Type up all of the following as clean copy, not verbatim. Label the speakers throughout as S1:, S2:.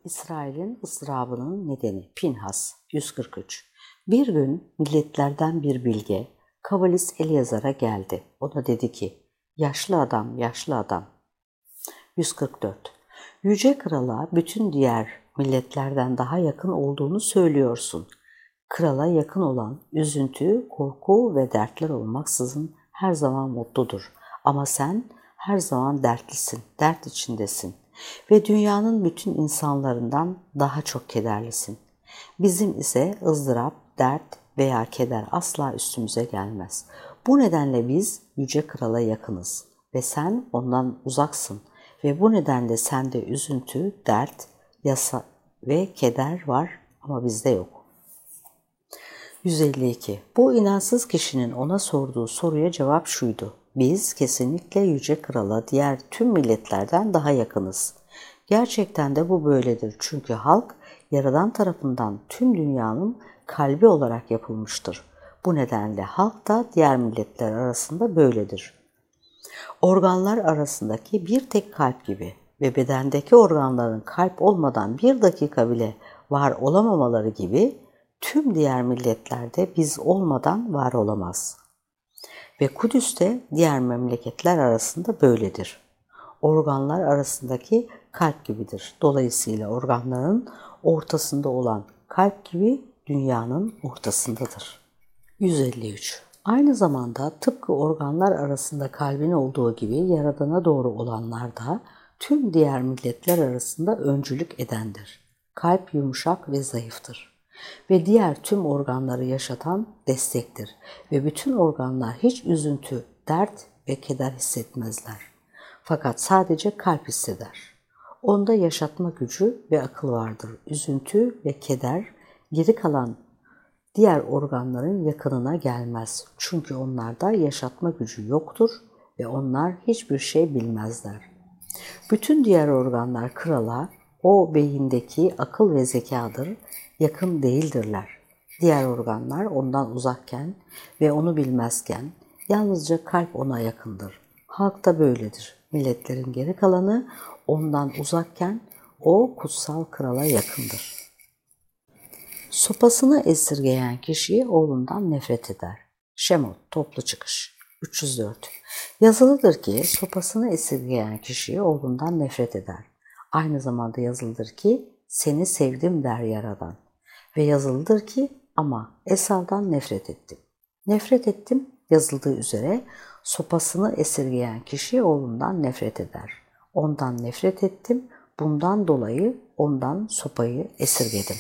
S1: İsrail'in ıstırabının nedeni Pinhas 143. Bir gün milletlerden bir bilge kabalist Eleazar'a geldi. Ona dedi ki, yaşlı adam, yaşlı adam. 144. Yüce krala bütün diğer milletlerden daha yakın olduğunu söylüyorsun. Krala yakın olan üzüntü, korku ve dertler olmaksızın her zaman mutludur. Ama sen her zaman dertlisin, dert içindesin ve dünyanın bütün insanlarından daha çok kederlisin. Bizim ise ızdırap, dert veya keder asla üstümüze gelmez. Bu nedenle biz Yüce Kral'a yakınız ve sen ondan uzaksın ve bu nedenle sende üzüntü, dert, yasa ve keder var ama bizde yok. 152. Bu inançsız kişinin ona sorduğu soruya cevap şuydu. Biz kesinlikle Yüce Kral'a diğer tüm milletlerden daha yakınız. Gerçekten de bu böyledir çünkü halk Yaradan tarafından tüm dünyanın kalbi olarak yapılmıştır. Bu nedenle halk da diğer milletler arasında böyledir. Organlar arasındaki bir tek kalp gibi ve bedendeki organların kalp olmadan bir dakika bile var olamamaları gibi tüm diğer milletlerde biz olmadan var olamaz. Ve Kudüs de diğer memleketler arasında böyledir. Organlar arasındaki kalp gibidir. Dolayısıyla organların ortasında olan kalp gibi dünyanın ortasındadır. 153. Aynı zamanda tıpkı organlar arasında kalbin olduğu gibi Yaradan'a doğru olanlar da tüm diğer milletler arasında öncülük edendir. Kalp yumuşak ve zayıftır ve diğer tüm organları yaşatan destektir ve bütün organlar hiç üzüntü, dert ve keder hissetmezler. Fakat sadece kalp hisseder. Onda yaşatma gücü ve akıl vardır. Üzüntü ve keder geri kalan diğer organların yakınına gelmez. Çünkü onlarda yaşatma gücü yoktur ve onlar hiçbir şey bilmezler. Bütün diğer organlar krala, o beyindeki akıl ve zekadır, yakın değildirler. Diğer organlar ondan uzakken ve onu bilmezken yalnızca kalp ona yakındır. Halk da böyledir. Milletlerin geri kalanı ondan uzakken o kutsal krala yakındır. Sopasını esirgeyen kişi oğlundan nefret eder. Şemot, toplu çıkış. 304. Yazılıdır ki sopasını esirgeyen kişi oğlundan nefret eder. Aynı zamanda yazılıdır ki seni sevdim der Yaradan. Ve yazılıdır ki ama Esav'dan nefret ettim. Nefret ettim yazıldığı üzere sopasını esirgeyen kişi oğlundan nefret eder. Ondan nefret ettim, bundan dolayı ondan sopayı esirgedim.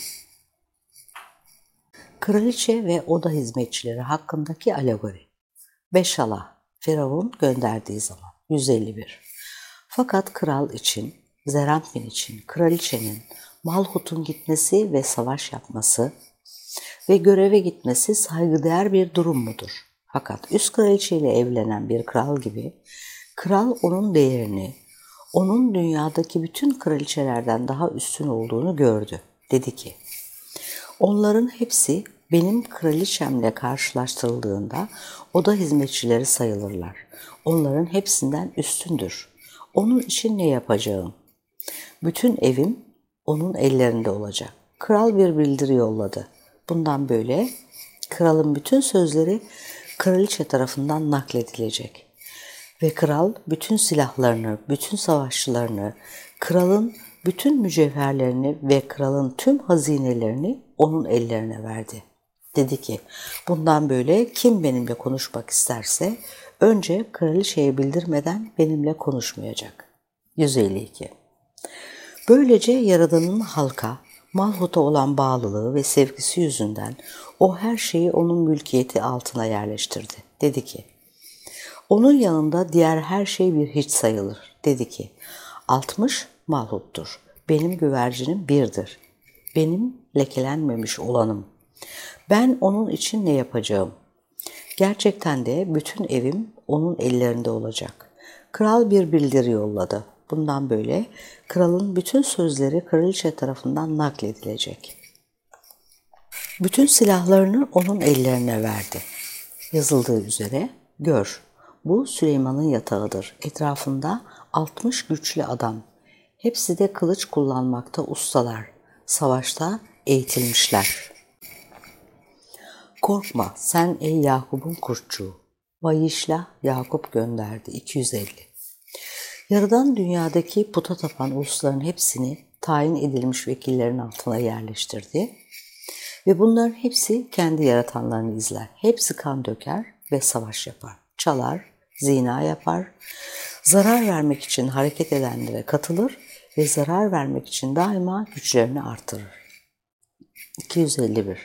S1: Kraliçe ve oda hizmetçileri hakkındaki alegori. Beşala, Firavun gönderdiği zaman. 151. Fakat kral için, Zerampin için kraliçenin Malhut'un gitmesi ve savaş yapması ve göreve gitmesi saygıdeğer bir durum mudur? Fakat üst kraliçeyle evlenen bir kral gibi, kral onun değerini, onun dünyadaki bütün kraliçelerden daha üstün olduğunu gördü. Dedi ki, onların hepsi benim kraliçemle karşılaştırıldığında oda hizmetçileri sayılırlar. Onların hepsinden üstündür. Onun için ne yapacağım? Bütün evim onun ellerinde olacak. Kral bir bildiri yolladı. Bundan böyle kralın bütün sözleri kraliçe tarafından nakledilecek. Ve kral bütün silahlarını, bütün savaşçılarını, kralın bütün mücevherlerini ve kralın tüm hazinelerini onun ellerine verdi. Dedi ki, bundan böyle kim benimle konuşmak isterse önce kraliçeye bildirmeden benimle konuşmayacak. 152. Böylece Yaradan'ın halka, Malhut'a olan bağlılığı ve sevgisi yüzünden o her şeyi onun mülkiyeti altına yerleştirdi. Dedi ki, onun yanında diğer her şey bir hiç sayılır. Dedi ki, 60 Malhut'tur. Benim güvercinim birdir. Benim lekelenmemiş olanım. Ben onun için ne yapacağım? Gerçekten de bütün evim onun ellerinde olacak. Kral bir bildiri yolladı. Bundan böyle kralın bütün sözleri kraliçe tarafından nakledilecek. Bütün silahlarını onun ellerine verdi. Yazıldığı üzere, gör, bu Süleyman'ın yatağıdır. Etrafında 60 güçlü adam. Hepsi de kılıç kullanmakta ustalar, savaşta eğitilmişler. Korkma sen ey Yakup'un kurtçuğu. Vayişlah Yakup gönderdi 250. Yaradan dünyadaki puta tapan ulusların hepsini tayin edilmiş vekillerin altına yerleştirdi. Ve bunların hepsi kendi yaratanlarını izler. Hepsi kan döker ve savaş yapar. Çalar, zina yapar, zarar vermek için hareket edenlere katılır ve zarar vermek için daima güçlerini artırır. 251.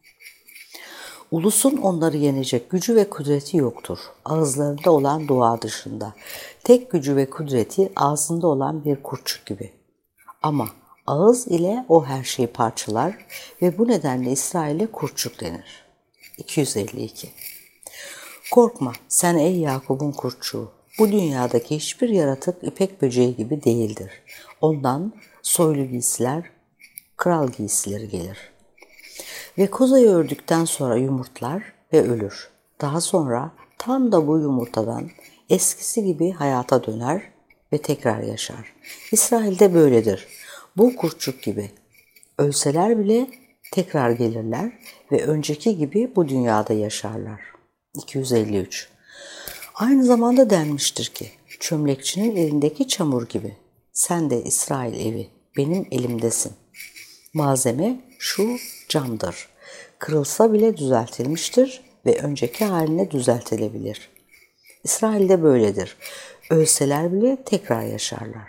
S1: Ulusun onları yenecek gücü ve kudreti yoktur. Ağızlarında olan dua dışında. Tek gücü ve kudreti ağzında olan bir kurtçuk gibi. Ama ağız ile o her şeyi parçalar ve bu nedenle İsrail'e kurtçuk denir. 252. Korkma sen ey Yakup'un kurtçuğu. Bu dünyadaki hiçbir yaratık ipek böceği gibi değildir. Ondan soylu giysiler, kral giysileri gelir. Ve kozayı ördükten sonra yumurtlar ve ölür. Daha sonra tam da bu yumurtadan eskisi gibi hayata döner ve tekrar yaşar. İsrail'de böyledir. Bu kurtçuk gibi. Ölseler bile tekrar gelirler ve önceki gibi bu dünyada yaşarlar. 253. Aynı zamanda denmiştir ki, çömlekçinin elindeki çamur gibi. Sen de İsrail evi, benim elimdesin. Malzeme şu camdır. Kırılsa bile düzeltilmiştir ve önceki haline düzeltilebilir. İsrail'de böyledir. Ölseler bile tekrar yaşarlar.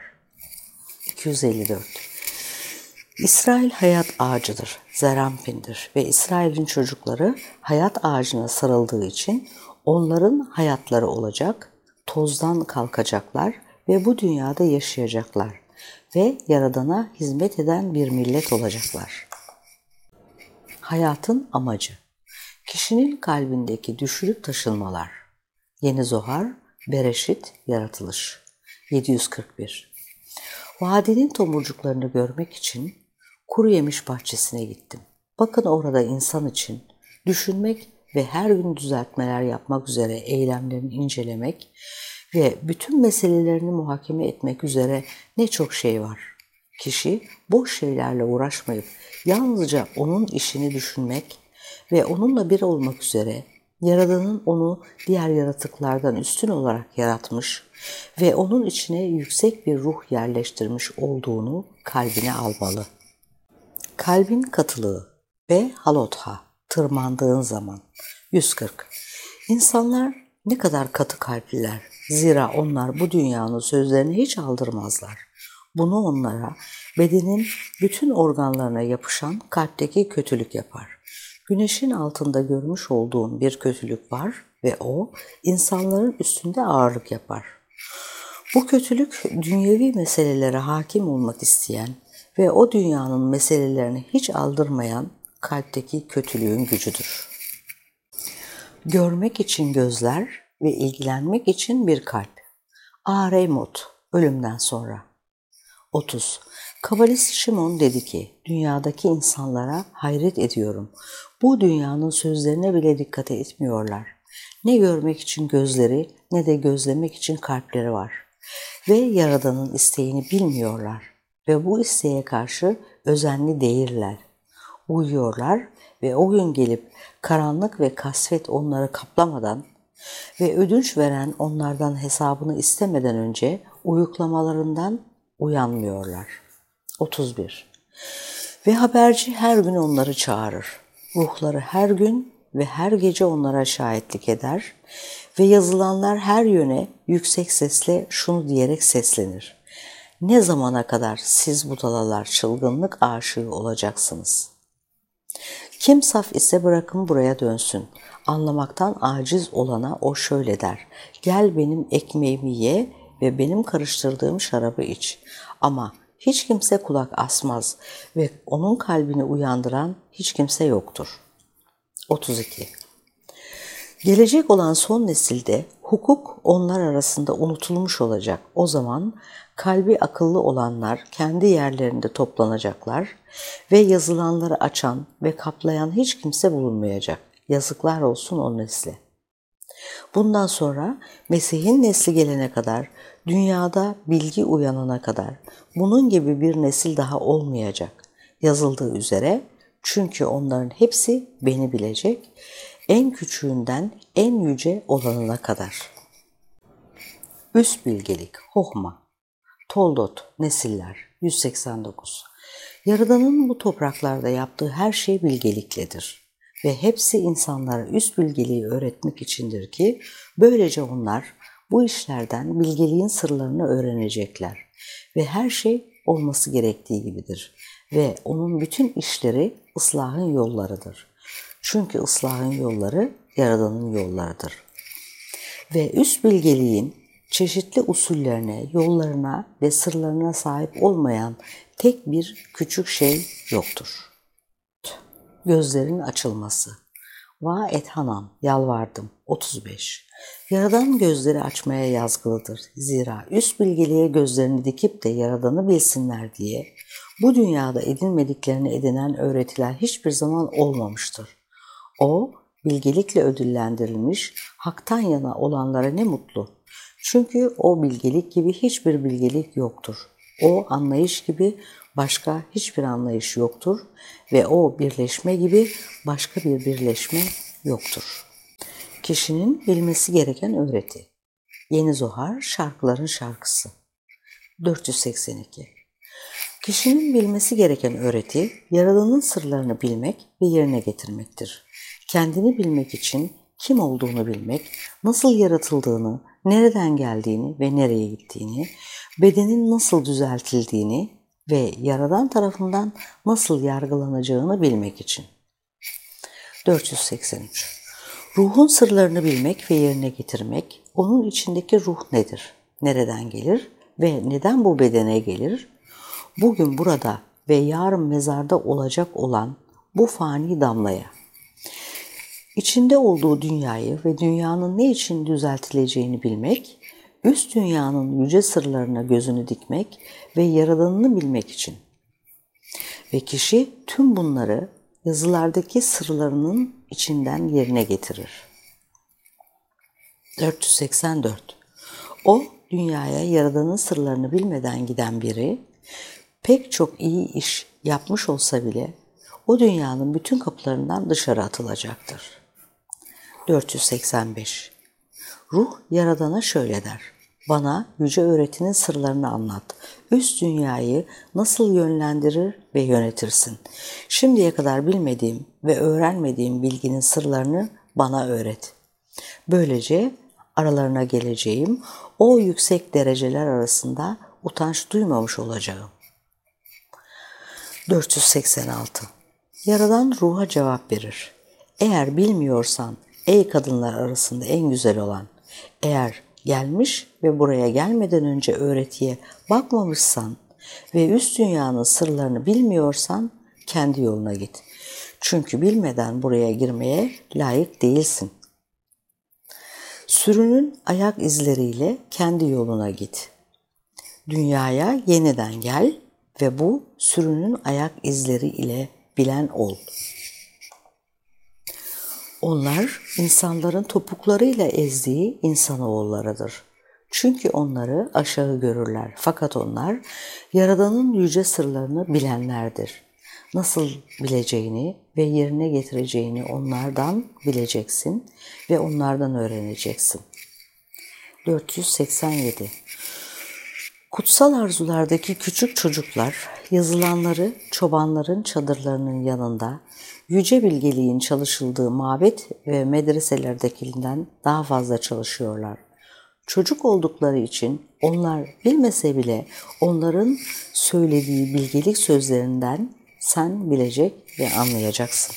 S1: 254. İsrail hayat ağacıdır, zerampindir ve İsrail'in çocukları hayat ağacına sarıldığı için onların hayatları olacak, tozdan kalkacaklar ve bu dünyada yaşayacaklar ve Yaradan'a hizmet eden bir millet olacaklar. Hayatın amacı, kişinin kalbindeki düşürüp taşınmalar. Yeni Zohar, Bereşit, Yaratılış. 741. Vadinin tomurcuklarını görmek için kuru yemiş bahçesine gittim. Bakın orada insan için düşünmek ve her gün düzeltmeler yapmak üzere eylemlerini incelemek ve bütün meselelerini muhakeme etmek üzere ne çok şey var. Kişi boş şeylerle uğraşmayıp yalnızca onun işini düşünmek ve onunla bir olmak üzere Yaradan'ın onu diğer yaratıklardan üstün olarak yaratmış ve onun içine yüksek bir ruh yerleştirmiş olduğunu kalbine almalı. Kalbin katılığı ve halotha, tırmandığın zaman. 140. İnsanlar ne kadar katı kalpliler. Zira onlar bu dünyanın sözlerini hiç aldırmazlar. Bunu onlara bedenin bütün organlarına yapışan kalpteki kötülük yapar. Güneşin altında görmüş olduğun bir kötülük var ve o insanların üstünde ağırlık yapar. Bu kötülük dünyevi meselelere hakim olmak isteyen ve o dünyanın meselelerini hiç aldırmayan kalpteki kötülüğün gücüdür. Görmek için gözler ve ilgilenmek için bir kalp. Aremot, ölümden sonra. 30. Kabalist Şimon dedi ki, dünyadaki insanlara hayret ediyorum. Bu dünyanın sözlerine bile dikkat etmiyorlar. Ne görmek için gözleri ne de gözlemek için kalpleri var. Ve Yaradan'ın isteğini bilmiyorlar. Ve bu isteğe karşı özenli değiller. Uyuyorlar ve o gün gelip karanlık ve kasvet onları kaplamadan ve ödünç veren onlardan hesabını istemeden önce uyuklamalarından uyanmıyorlar. 31. Ve haberci her gün onları çağırır. Ruhları her gün ve her gece onlara şahitlik eder ve yazılanlar her yöne yüksek sesle şunu diyerek seslenir. Ne zamana kadar siz budalalar çılgınlık aşığı olacaksınız? Kim saf ise bırakın buraya dönsün. Anlamaktan aciz olana o şöyle der. Gel benim ekmeğimi ye ve benim karıştırdığım şarabı iç. Ama hiç kimse kulak asmaz ve onun kalbini uyandıran hiç kimse yoktur. 32. Gelecek olan son nesilde hukuk onlar arasında unutulmuş olacak. O zaman kalbi akıllı olanlar kendi yerlerinde toplanacaklar ve yazılanları açan ve kaplayan hiç kimse bulunmayacak. Yazıklar olsun o nesle. Bundan sonra Mesih'in nesli gelene kadar Dünyada bilgi uyanana kadar bunun gibi bir nesil daha olmayacak. Yazıldığı üzere, çünkü onların hepsi beni bilecek, en küçüğünden en yüce olanına kadar. Üst bilgelik, Hohma, Toldot, Nesiller, 189. Yaradan'ın bu topraklarda yaptığı her şey bilgelikledir ve hepsi insanlara üst bilgeliği öğretmek içindir ki böylece onlar bu işlerden bilgeliğin sırlarını öğrenecekler ve her şey olması gerektiği gibidir ve onun bütün işleri ıslahın yollarıdır. Çünkü ıslahın yolları Yaradan'ın yollarıdır. Ve üst bilgeliğin çeşitli usullerine, yollarına ve sırlarına sahip olmayan tek bir küçük şey yoktur. Gözlerin açılması. Va et Hanan, yalvardım. 35. Yaradan gözleri açmaya yazgılıdır. Zira üst bilgeliğe gözlerini dikip de Yaradan'ı bilsinler diye bu dünyada edinmediklerini edinen öğretiler hiçbir zaman olmamıştır. O, bilgelikle ödüllendirilmiş, haktan yana olanlara ne mutlu. Çünkü o bilgelik gibi hiçbir bilgelik yoktur. O anlayış gibi başka hiçbir anlayış yoktur ve o birleşme gibi başka bir birleşme yoktur. Kişinin bilmesi gereken öğreti. Yeni Zohar, şarkıların şarkısı. 482. Kişinin bilmesi gereken öğreti, Yaradan'ın sırlarını bilmek ve yerine getirmektir. Kendini bilmek için kim olduğunu bilmek, nasıl yaratıldığını, nereden geldiğini ve nereye gittiğini, bedenin nasıl düzeltildiğini ve Yaradan tarafından nasıl yargılanacağını bilmek için. 483. Ruhun sırlarını bilmek ve yerine getirmek, onun içindeki ruh nedir, nereden gelir ve neden bu bedene gelir? Bugün burada ve yarın mezarda olacak olan bu fani damlaya, içinde olduğu dünyayı ve dünyanın ne için düzeltileceğini bilmek, üst dünyanın yüce sırlarına gözünü dikmek ve Yaradan'ını bilmek için. Ve kişi tüm bunları yazılardaki sırlarının içinden yerine getirir. 484. O, dünyaya Yaradan'ın sırlarını bilmeden giden biri, pek çok iyi iş yapmış olsa bile o dünyanın bütün kapılarından dışarı atılacaktır. 485. Ruh Yaradan'a şöyle der: bana yüce öğretinin sırlarını anlat. Üst dünyayı nasıl yönlendirir ve yönetirsin? Şimdiye kadar bilmediğim ve öğrenmediğim bilginin sırlarını bana öğret. Böylece aralarına geleceğim, o yüksek dereceler arasında utanç duymamış olacağım. 486. Yaradan ruha cevap verir. Eğer bilmiyorsan ey kadınlar arasında en güzel olan, eğer gelmiş ve buraya gelmeden önce öğretiye bakmamışsan ve üst dünyanın sırlarını bilmiyorsan kendi yoluna git. Çünkü bilmeden buraya girmeye layık değilsin. Sürünün ayak izleriyle kendi yoluna git. Dünyaya yeniden gel ve bu sürünün ayak izleri ile bilen ol. Onlar insanların topuklarıyla ezdiği insanoğullarıdır. Çünkü onları aşağı görürler. Fakat onlar Yaradan'ın yüce sırlarını bilenlerdir. Nasıl bileceğini ve yerine getireceğini onlardan bileceksin ve onlardan öğreneceksin. 487. Kutsal arzulardaki küçük çocuklar yazılanları çobanların çadırlarının yanında yüce bilgeliğin çalışıldığı mabet ve medreselerdekinden daha fazla çalışıyorlar. Çocuk oldukları için onlar bilmese bile onların söylediği bilgelik sözlerinden sen bilecek ve anlayacaksın.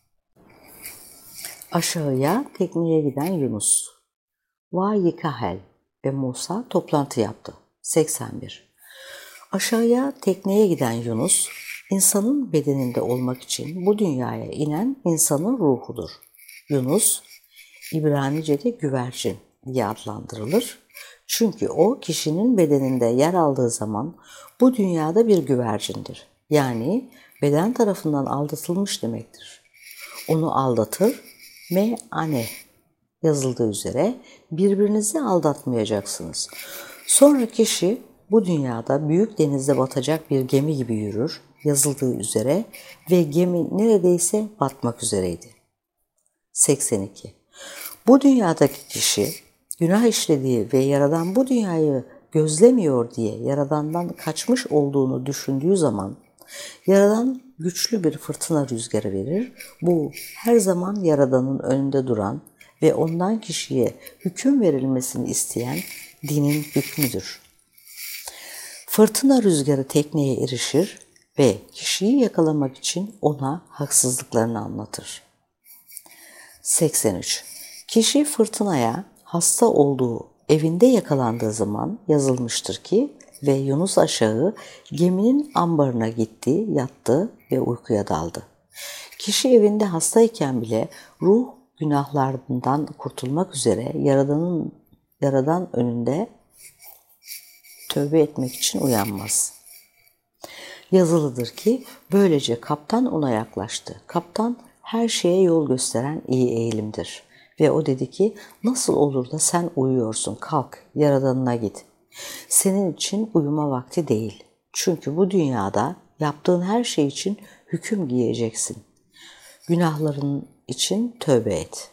S1: Aşağıya tekneye giden Yunus. Vayikahel ve Musa toplantı yaptı. 81. Aşağıya tekneye giden Yunus, insanın bedeninde olmak için bu dünyaya inen insanın ruhudur. Yunus, İbranice'de güvercin diye adlandırılır. Çünkü o kişinin bedeninde yer aldığı zaman bu dünyada bir güvercindir. Yani beden tarafından aldatılmış demektir. Onu aldatır, me'ane yazıldığı üzere birbirinizi aldatmayacaksınız. Sonra kişi bu dünyada büyük denizde batacak bir gemi gibi yürür, yazıldığı üzere ve gemi neredeyse batmak üzereydi. 82. Bu dünyadaki kişi günah işlediği ve Yaradan bu dünyayı gözlemiyor diye Yaradan'dan kaçmış olduğunu düşündüğü zaman Yaradan güçlü bir fırtına rüzgarı verir. Bu her zaman Yaradan'ın önünde duran ve ondan kişiye hüküm verilmesini isteyen dinin hükmüdür. Fırtına rüzgarı tekneye erişir ve kişiyi yakalamak için ona haksızlıklarını anlatır. 83. Kişi fırtınaya hasta olduğu evinde yakalandığı zaman yazılmıştır ki ve Yunus aşağı geminin ambarına gitti, yattı ve uykuya daldı. Kişi evinde hastayken bile ruh günahlarından kurtulmak üzere Yaradan önünde tövbe etmek için uyanmaz. Yazılıdır ki böylece kaptan ona yaklaştı. Kaptan her şeye yol gösteren iyi eğilimdir. Ve o dedi ki nasıl olur da sen uyuyorsun, kalk Yaradanına git. Senin için uyuma vakti değil. Çünkü bu dünyada yaptığın her şey için hüküm giyeceksin. Günahların için tövbe et.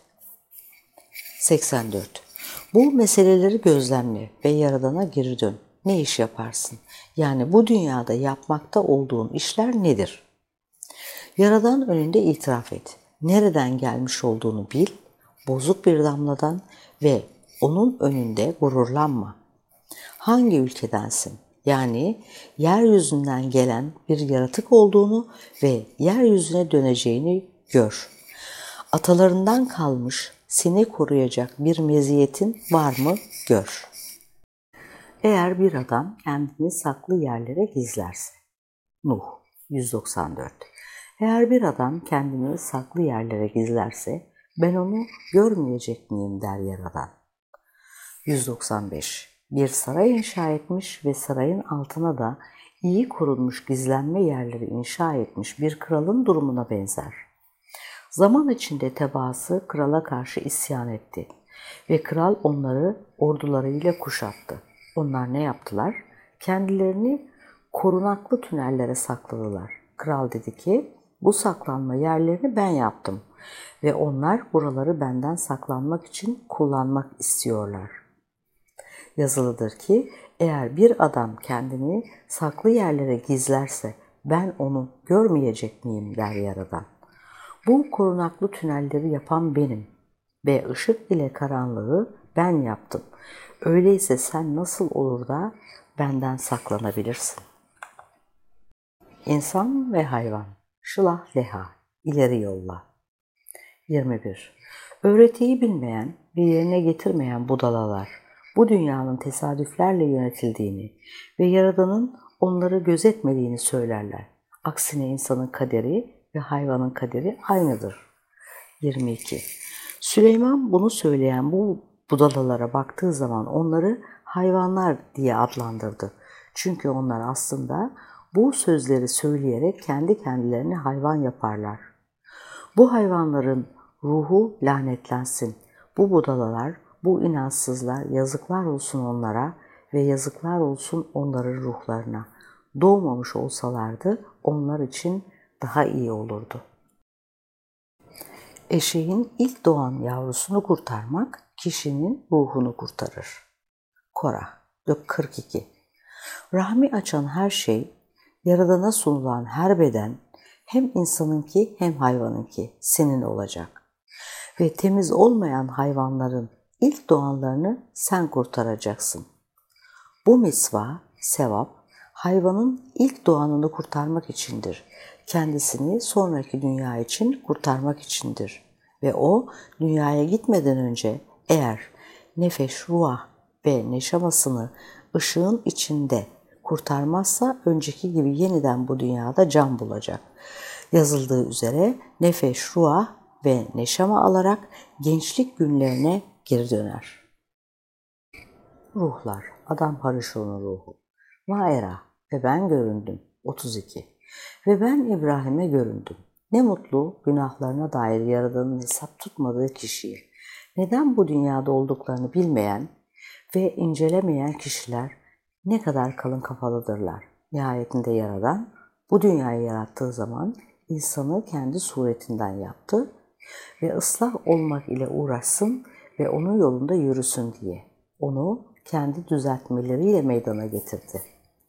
S1: 84. Bu meseleleri gözlemle ve Yaradan'a geri dön. Ne iş yaparsın? Yani bu dünyada yapmakta olduğun işler nedir? Yaradan önünde itiraf et. Nereden gelmiş olduğunu bil, bozuk bir damladan ve onun önünde gururlanma. Hangi ülkedensin? Yani yeryüzünden gelen bir yaratık olduğunu ve yeryüzüne döneceğini gör. Atalarından kalmış seni koruyacak bir meziyetin var mı gör. Eğer bir adam kendini saklı yerlere gizlerse. Nuh 194. Eğer bir adam kendini saklı yerlere gizlerse ben onu görmeyecek miyim der Yaradan. 195. Bir saray inşa etmiş ve sarayın altına da iyi korunmuş gizlenme yerleri inşa etmiş bir kralın durumuna benzer. Zaman içinde tebaası krala karşı isyan etti ve kral onları ordularıyla kuşattı. Onlar ne yaptılar? Kendilerini korunaklı tünellere sakladılar. Kral dedi ki, bu saklanma yerlerini ben yaptım ve onlar buraları benden saklanmak için kullanmak istiyorlar. Yazılıdır ki, eğer bir adam kendini saklı yerlere gizlerse ben onu görmeyecek miyim der Yaradan. Bu korunaklı tünelleri yapan benim ve ışık ile karanlığı ben yaptım. Öyleyse sen nasıl olur da benden saklanabilirsin? İnsan ve hayvan. Şılah leha. İleri yolla. 21. Öğretiyi bilmeyen ve yerine getirmeyen budalalar bu dünyanın tesadüflerle yönetildiğini ve Yaradan'ın onları gözetmediğini söylerler. Aksine insanın kaderi ve hayvanın kaderi aynıdır. 22. Süleyman bunu söyleyen bu budalalara baktığı zaman onları hayvanlar diye adlandırdı. Çünkü onlar aslında bu sözleri söyleyerek kendi kendilerini hayvan yaparlar. Bu hayvanların ruhu lanetlensin. Bu budalalar, bu inançsızlar yazıklar olsun onlara ve yazıklar olsun onların ruhlarına. Doğmamış olsalardı onlar için daha iyi olurdu. Eşeğin ilk doğan yavrusunu kurtarmak kişinin ruhunu kurtarır. Korah 42. Rahmi açan her şey, Yaradan'a sunulan her beden hem insanınki hem hayvanınki senin olacak. Ve temiz olmayan hayvanların ilk doğanlarını sen kurtaracaksın. Bu misva, sevap, hayvanın ilk doğanını kurtarmak içindir. Kendisini sonraki dünya için kurtarmak içindir. Ve o dünyaya gitmeden önce eğer nefes, ruh ve neşamasını ışığın içinde kurtarmazsa önceki gibi yeniden bu dünyada can bulacak. Yazıldığı üzere nefes, ruh ve neşama alarak gençlik günlerine geri döner. Ruhlar, Adam Harishon'un ruhu. Maera ve ben göründüm. 32. Ve ben İbrahim'e göründüm. Ne mutlu günahlarına dair Yaradan'ın hesap tutmadığı kişiye. Neden bu dünyada olduklarını bilmeyen ve incelemeyen kişiler ne kadar kalın kafalıdırlar. Nihayetinde Yaradan bu dünyayı yarattığı zaman insanı kendi suretinden yaptı ve ıslah olmak ile uğraşsın ve onun yolunda yürüsün diye onu kendi düzeltmeleriyle meydana getirdi.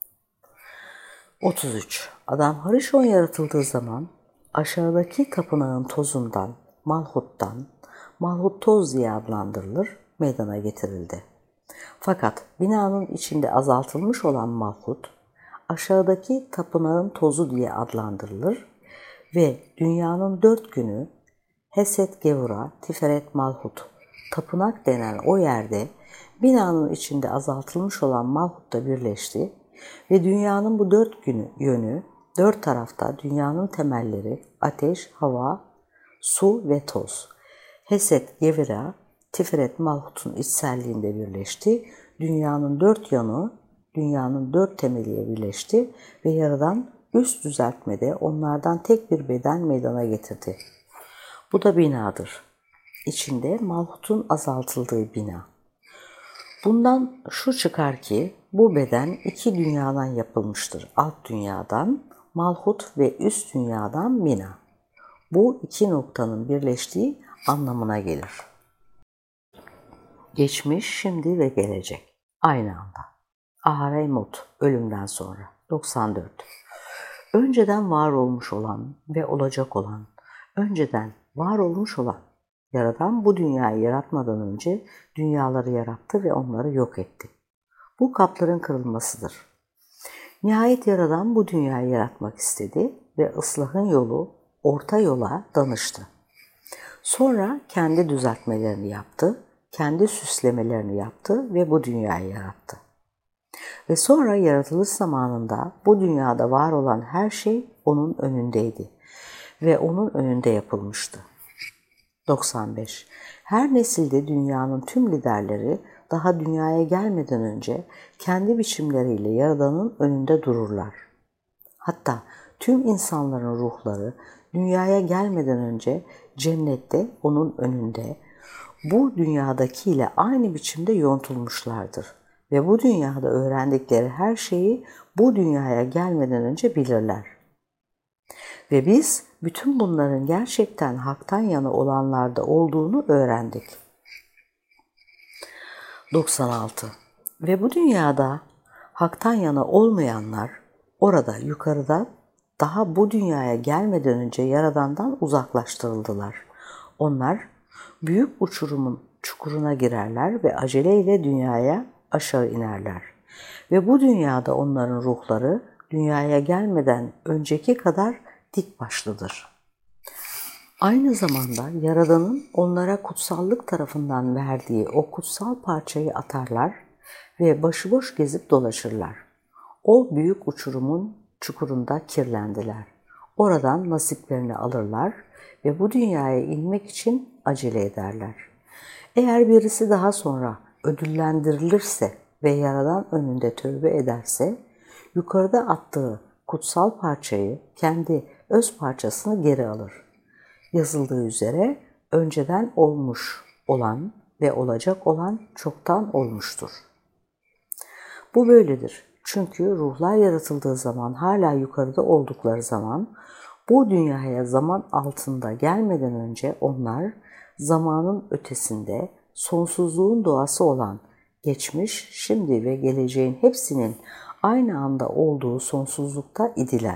S1: 33. Adam Harişon yaratıldığı zaman aşağıdaki tapınağın tozundan, Malhut'tan, Malhut toz diye adlandırılır, meydana getirildi. Fakat binanın içinde azaltılmış olan Malhut, aşağıdaki tapınağın tozu diye adlandırılır ve dünyanın 4 günü Heset Gevura, Tiferet Malhut, tapınak denen o yerde binanın içinde azaltılmış olan Malhut'ta birleşti ve dünyanın bu 4 günü yönü, 4 tarafta dünyanın temelleri ateş, hava, su ve toz. Heset Gevura, Tiferet Malhut'un içselliğinde birleşti. Dünyanın 4 yanı, dünyanın 4 temeliyle birleşti ve Yaradan üst düzeltmede onlardan tek bir beden meydana getirdi. Bu da binadır. İçinde Malhut'un azaltıldığı bina. Bundan şu çıkar ki bu beden 2 dünyadan yapılmıştır. Alt dünyadan Malhut ve üst dünyadan bina. Bu 2 noktanın birleştiği anlamına gelir. Geçmiş, şimdi ve gelecek. Aynı anda. Aharemut, ölümden sonra. 94. Önceden var olmuş olan ve olacak olan, önceden var olmuş olan, Yaradan bu dünyayı yaratmadan önce dünyaları yarattı ve onları yok etti. Bu kapların kırılmasıdır. Nihayet Yaradan bu dünyayı yaratmak istedi ve ıslahın yolu, orta yola danıştı. Sonra kendi düzeltmelerini yaptı, kendi süslemelerini yaptı ve bu dünyayı yarattı. Ve sonra yaratılış zamanında bu dünyada var olan her şey onun önündeydi ve onun önünde yapılmıştı. 95. Her nesilde dünyanın tüm liderleri daha dünyaya gelmeden önce kendi biçimleriyle Yaradan'ın önünde dururlar. Hatta tüm insanların ruhları dünyaya gelmeden önce cennette onun önünde, bu dünyadakiyle aynı biçimde yontulmuşlardır ve bu dünyada öğrendikleri her şeyi bu dünyaya gelmeden önce bilirler. Ve biz bütün bunların gerçekten haktan yana olanlarda olduğunu öğrendik. 96. Ve bu dünyada haktan yana olmayanlar orada yukarıda daha bu dünyaya gelmeden önce Yaradan'dan uzaklaştırıldılar. Onlar büyük uçurumun çukuruna girerler ve aceleyle dünyaya aşağı inerler. Ve bu dünyada onların ruhları dünyaya gelmeden önceki kadar dik başlıdır. Aynı zamanda Yaradan'ın onlara kutsallık tarafından verdiği o kutsal parçayı atarlar ve başıboş gezip dolaşırlar. O büyük uçurumun çukurunda kirlendiler. Oradan nasiplerini alırlar ve bu dünyaya inmek için acele ederler. Eğer birisi daha sonra ödüllendirilirse ve Yaradan önünde tövbe ederse, yukarıda attığı kutsal parçayı, kendi öz parçasını geri alır. Yazıldığı üzere önceden olmuş olan ve olacak olan çoktan olmuştur. Bu böyledir. Çünkü ruhlar yaratıldığı zaman hala yukarıda oldukları zaman bu dünyaya zaman altında gelmeden önce onlar zamanın ötesinde sonsuzluğun doğası olan geçmiş, şimdi ve geleceğin hepsinin aynı anda olduğu sonsuzlukta idiler.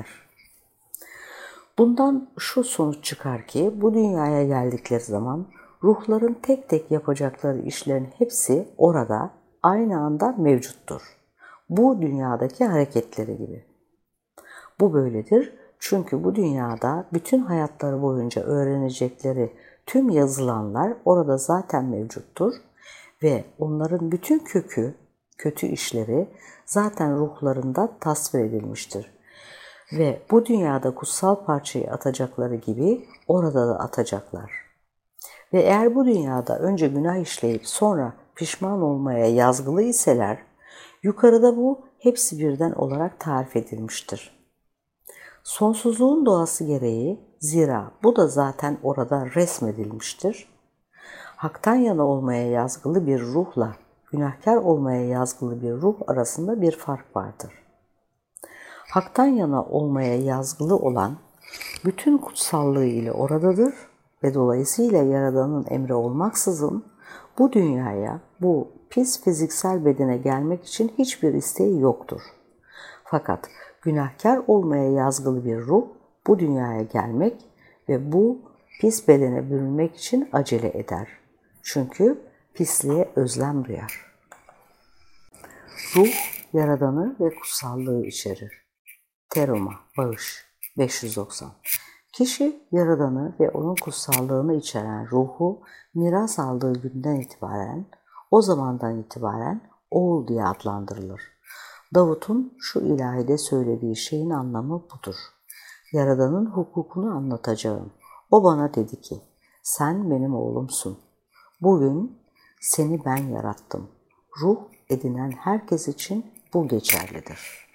S1: Bundan şu sonuç çıkar ki bu dünyaya geldikleri zaman ruhların tek tek yapacakları işlerin hepsi orada aynı anda mevcuttur. Bu dünyadaki hareketleri gibi. Bu böyledir çünkü bu dünyada bütün hayatları boyunca öğrenecekleri tüm yazılanlar orada zaten mevcuttur ve onların bütün kötü işleri zaten ruhlarında tasvir edilmiştir. Ve bu dünyada kutsal parçayı atacakları gibi orada da atacaklar. Ve eğer bu dünyada önce günah işleyip sonra pişman olmaya yazgılı iseler, yukarıda bu hepsi birden olarak tarif edilmiştir. Sonsuzluğun doğası gereği, zira bu da zaten orada resmedilmiştir. Haktan yana olmaya yazgılı bir ruhla günahkar olmaya yazgılı bir ruh arasında bir fark vardır. Hak'tan yana olmaya yazgılı olan bütün kutsallığı ile oradadır ve dolayısıyla Yaradan'ın emri olmaksızın bu dünyaya, bu pis fiziksel bedene gelmek için hiçbir isteği yoktur. Fakat günahkar olmaya yazgılı bir ruh bu dünyaya gelmek ve bu pis bedene bürünmek için acele eder. Çünkü pisliğe özlem duyar. Ruh, Yaradan'ı ve kutsallığı içerir. Teruma, Bağış, 590. Kişi, Yaradan'ı ve onun kutsallığını içeren ruhu miras aldığı günden itibaren, o zamandan itibaren oğul diye adlandırılır. Davut'un şu ilahide söylediği şeyin anlamı budur. Yaradan'ın hukukunu anlatacağım. O bana dedi ki, sen benim oğlumsun. Bugün seni ben yarattım. Ruh edinen herkes için bu geçerlidir.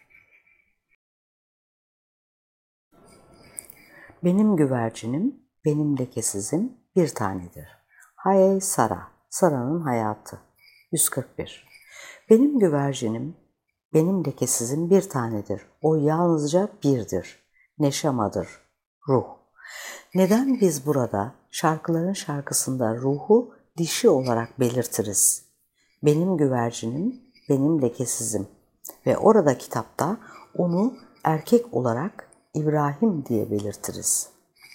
S1: Benim güvercinim, benim lekesizim bir tanedir. Haye Sara, Sara'nın hayatı. 141. Benim güvercinim, benim lekesizim bir tanedir. O yalnızca birdir. Neşamadır, ruh. Neden biz burada şarkıların şarkısında ruhu dişi olarak belirtiriz? Benim güvercinim, benim lekesizim. Ve orada kitapta onu erkek olarak İbrahim diye belirtiriz.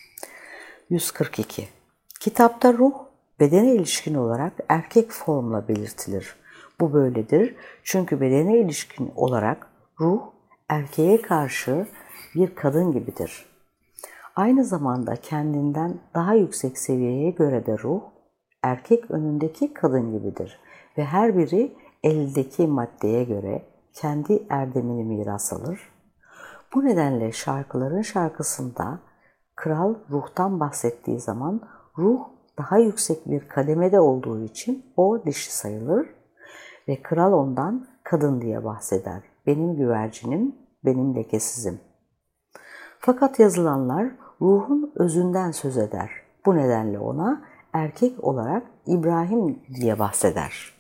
S1: 142. Kitapta ruh, bedene ilişkin olarak erkek formla belirtilir. Bu böyledir çünkü bedene ilişkin olarak ruh, erkeğe karşı bir kadın gibidir. Aynı zamanda kendinden daha yüksek seviyeye göre de ruh, erkek önündeki kadın gibidir ve her biri eldeki maddeye göre kendi erdemini miras alır. Bu nedenle şarkıların şarkısında kral ruhtan bahsettiği zaman ruh daha yüksek bir kademede olduğu için o dişi sayılır ve kral ondan kadın diye bahseder. Benim güvercinim, benim lekesizim. Fakat yazılanlar ruhun özünden söz eder. Bu nedenle ona erkek olarak İbrahim diye bahseder.